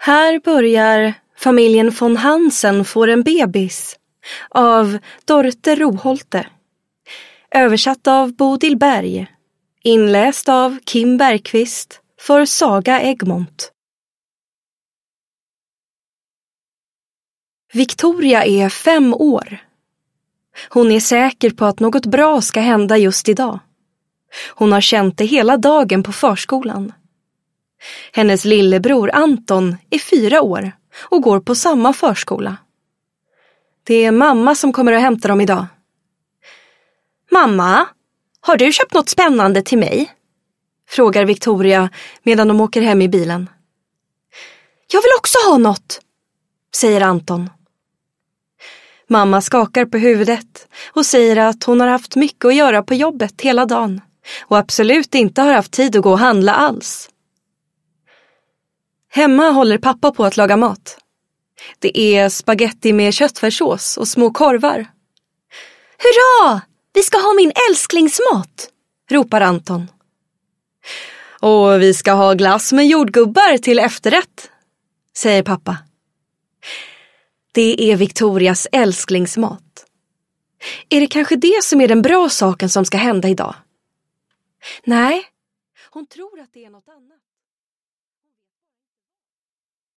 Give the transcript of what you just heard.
Här börjar familjen von Hansen får en bebis av Dorte Roholte. Översatt av Bodil Berg. Inläst av Kim Bergqvist för Saga Egmont. Victoria är 5 år. Hon är säker på att något bra ska hända just idag. Hon har känt det hela dagen på förskolan. Hennes lillebror Anton är 4 år och går på samma förskola. Det är mamma som kommer att hämta dem idag. Mamma, har du köpt något spännande till mig? Frågar Victoria medan de åker hem i bilen. Jag vill också ha något, säger Anton. Mamma skakar på huvudet och säger att hon har haft mycket att göra på jobbet hela dagen och absolut inte har haft tid att gå och handla alls. Hemma håller pappa på att laga mat. Det är spaghetti med köttfärssås och små korvar. Hurra! Vi ska ha min älsklingsmat, ropar Anton. Och vi ska ha glass med jordgubbar till efterrätt, säger pappa. Det är Victorias älsklingsmat. Är det kanske det som är den bra saken som ska hända idag? Nej, hon tror att det är något annat.